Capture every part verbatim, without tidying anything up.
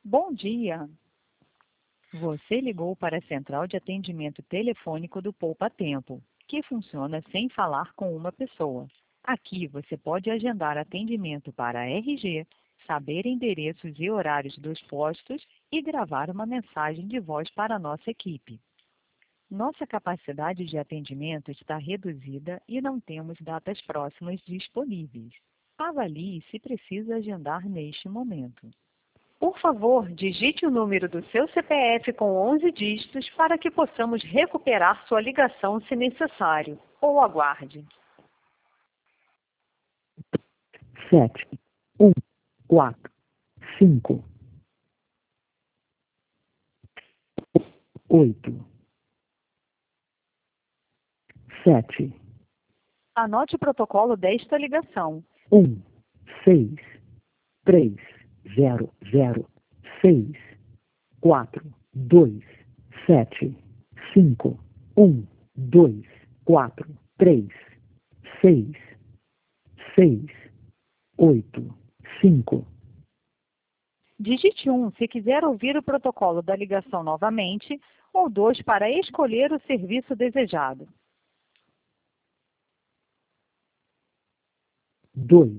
Bom dia! Você ligou para a central de atendimento telefônico do Poupa Tempo, que funciona sem falar com uma pessoa. Aqui você pode agendar atendimento para R G, saber endereços e horários dos postos e gravar uma mensagem de voz para a nossa equipe. Nossa capacidade de atendimento está reduzida e não temos datas próximas disponíveis. Avalie se precisa agendar neste momento. Por favor, digite o número do seu C P F com onze dígitos para que possamos recuperar sua ligação se necessário, ou aguarde. Sete, um, quatro, cinco, oito, sete, Anote o protocolo desta ligação. um, seis, três, zero, zero, seis, quatro, dois, sete, cinco, um, dois, quatro, três, seis, seis, oito, cinco. Digite um se quiser ouvir o protocolo da ligação novamente, ou dois para escolher o serviço desejado. Dois.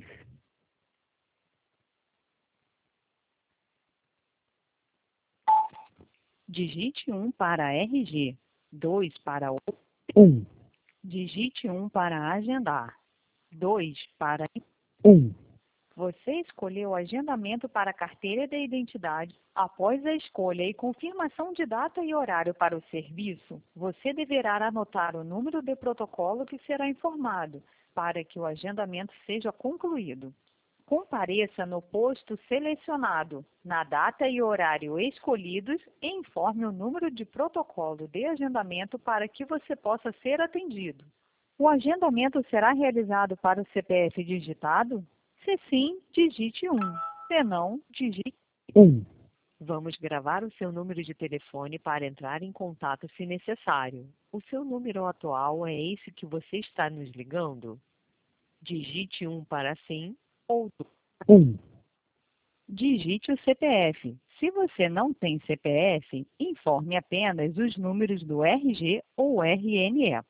Digite um para R G, dois para o... Um, Digite um para agendar, dois para... um, Você escolheu o agendamento para a carteira de identidade. Após a escolha e confirmação de data e horário para o serviço, você deverá anotar o número de protocolo que será informado para que o agendamento seja concluído. Compareça no posto selecionado, na data e horário escolhidos e informe o número de protocolo de agendamento para que você possa ser atendido. O agendamento será realizado para o C P F digitado? Se sim, digite um. Se não, digite... um. Vamos gravar o seu número de telefone para entrar em contato se necessário. O seu número atual é esse que você está nos ligando? Digite um para sim ou Um. digite o C P F. Se você não tem C P F, informe apenas os números do R G ou R N E.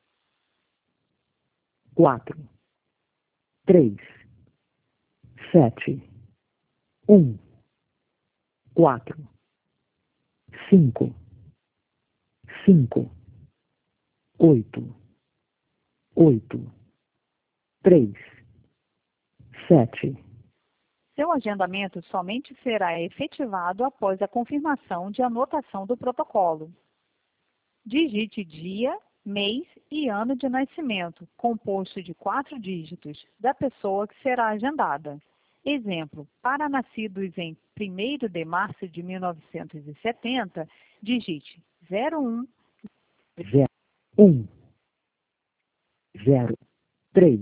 Quatro, três, sete, um, quatro, cinco, cinco, oito, oito, três, sete. Seu agendamento somente será efetivado após a confirmação de anotação do protocolo. Digite dia, mês e ano de nascimento, composto de quatro dígitos, da pessoa que será agendada. Exemplo, para nascidos em primeiro de março de mil novecentos e setenta, digite zero um. Zero, um, zero, três,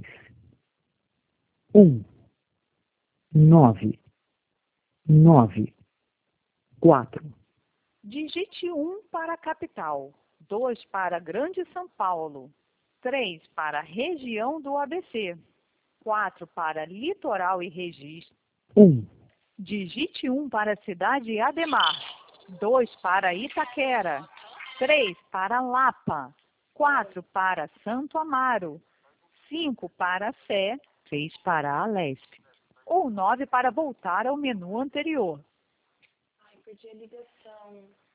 um, nove, nove, quatro. Digite um para a capital, dois para Grande São Paulo, três para a região do A B C, quatro para Litoral e Registro. Um, Digite um para a cidade Ademar, dois para Itaquera, três para Lapa, quatro para Santo Amaro, cinco para Sé, seis para Alesp, ou nove para voltar ao menu anterior. Ai, perdi a ligação.